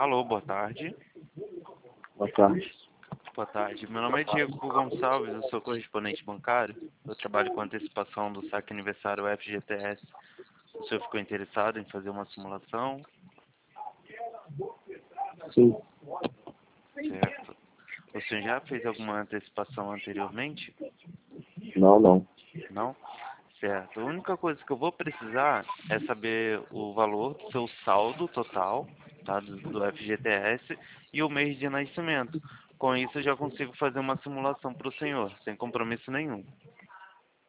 Alô, boa tarde. Boa tarde. Boa tarde. Meu nome é Diego Gonçalves, eu sou correspondente bancário. Eu trabalho com antecipação do saque aniversário FGTS. O senhor ficou interessado em fazer uma simulação? Sim. Certo. O senhor já fez alguma antecipação anteriormente? Não. Não? Certo. A única coisa que eu vou precisar é saber o valor do seu saldo total, tá, do FGTS e o mês de nascimento. Com isso, eu já consigo fazer uma simulação para o senhor, sem compromisso nenhum.